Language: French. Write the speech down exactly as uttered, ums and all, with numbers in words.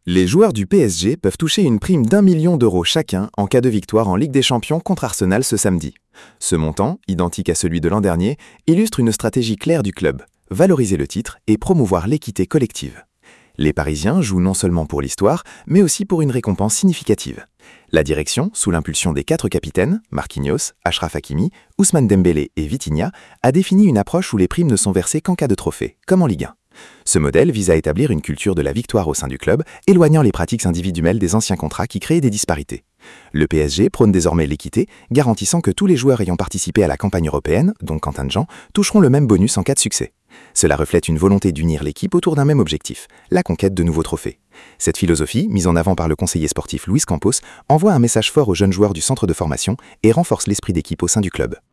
Les joueurs du P S G peuvent toucher une prime d'un million d'euros chacun en cas de victoire en Ligue des Champions contre Arsenal ce samedi. Ce montant, identique à celui de l'an dernier, illustre une stratégie claire du club, valoriser le titre et promouvoir l'équité collective. Les Parisiens jouent non seulement pour l'histoire, mais aussi pour une récompense significative. La direction, sous l'impulsion des quatre capitaines, Marquinhos, Achraf Hakimi, Ousmane Dembélé et Vitinha, a défini une approche où les primes ne sont versées qu'en cas de trophée, comme en Ligue un. Ce modèle vise à établir une culture de la victoire au sein du club, éloignant les pratiques individuelles des anciens contrats qui créaient des disparités. Le P S G prône désormais l'équité, garantissant que tous les joueurs ayant participé à la campagne européenne, dont Quentin Jean, toucheront le même bonus en cas de succès. Cela reflète une volonté d'unir l'équipe autour d'un même objectif, la conquête de nouveaux trophées. Cette philosophie, mise en avant par le conseiller sportif Luis Campos, envoie un message fort aux jeunes joueurs du centre de formation et renforce l'esprit d'équipe au sein du club.